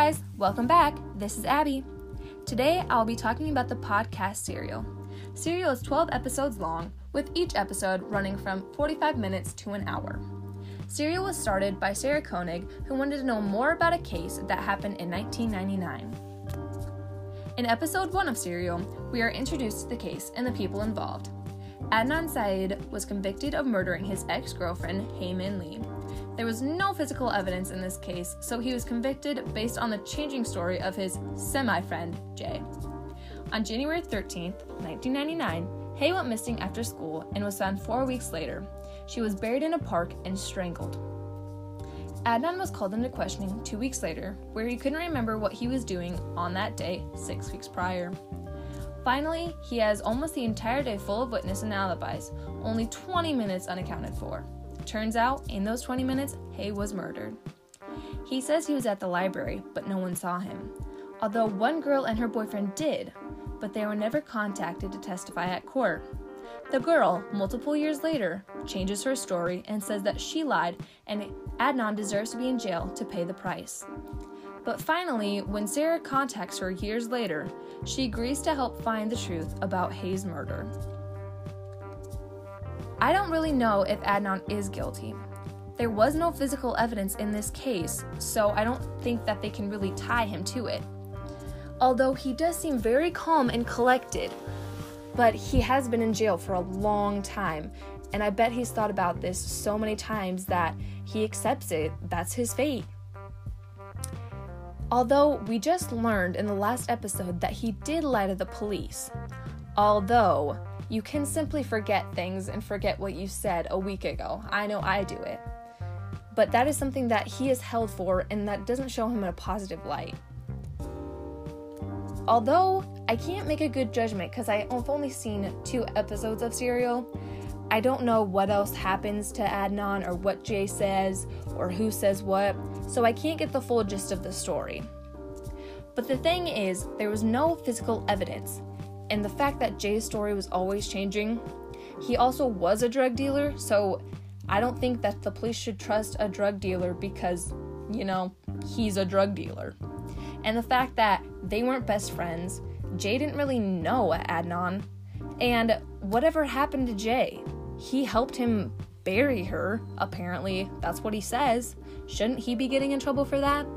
guys, welcome back. This is Abby. Today I'll be talking about the podcast Serial. Serial is 12 episodes long, with each episode running from 45 minutes to an hour. Serial was started by Sarah Koenig, who wanted to know more about a case that happened in 1999. In episode 1 of Serial, we are introduced to the case and the people involved. Adnan Syed was convicted of murdering his ex-girlfriend, Hae Min Lee. There was no physical evidence in this case, so he was convicted based on the changing story of his semi-friend, Jay. On January 13th, 1999, Hae went missing after school and was found 4 weeks later. She was buried in a park and strangled. Adnan was called into questioning 2 weeks later, where he couldn't remember what he was doing on that day 6 weeks prior. Finally, he has almost the entire day full of witnesses and alibis, only 20 minutes unaccounted for. Turns out, in those 20 minutes, Hae was murdered. He says he was at the library, but no one saw him. Although one girl and her boyfriend did, but they were never contacted to testify at court. The girl, multiple years later, changes her story and says that she lied and Adnan deserves to be in jail to pay the price. But finally, when Sarah contacts her years later, she agrees to help find the truth about Hae's murder. I don't really know if Adnan is guilty. There was no physical evidence in this case, so I don't think that they can really tie him to it. Although he does seem very calm and collected, but he has been in jail for a long time, and I bet he's thought about this so many times that he accepts it. That's his fate. Although we just learned in the last episode that he did lie to the police. Although you can simply forget things and forget what you said a week ago. I know I do it. But that is something that he is held for, and that doesn't show him in a positive light. Although I can't make a good judgment because I've only seen 2 episodes of Serial, I don't know what else happens to Adnan or what Jay says or who says what, so I can't get the full gist of the story. But the thing is, there was no physical evidence, and the fact that Jay's story was always changing, he also was a drug dealer, so I don't think that the police should trust a drug dealer because, he's a drug dealer. And the fact that they weren't best friends, Jay didn't really know Adnan, and whatever happened to Jay, he helped him bury her, apparently. That's what he says. Shouldn't he be getting in trouble for that?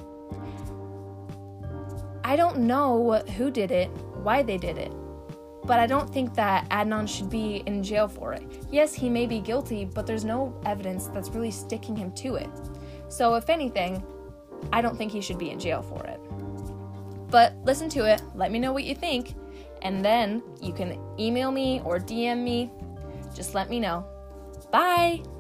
I don't know who did it, why they did it, but I don't think that Adnan should be in jail for it. Yes, he may be guilty, but there's no evidence that's really sticking him to it. So if anything, I don't think he should be in jail for it. But listen to it, let me know what you think, and then you can email me or DM me. Just let me know. Bye!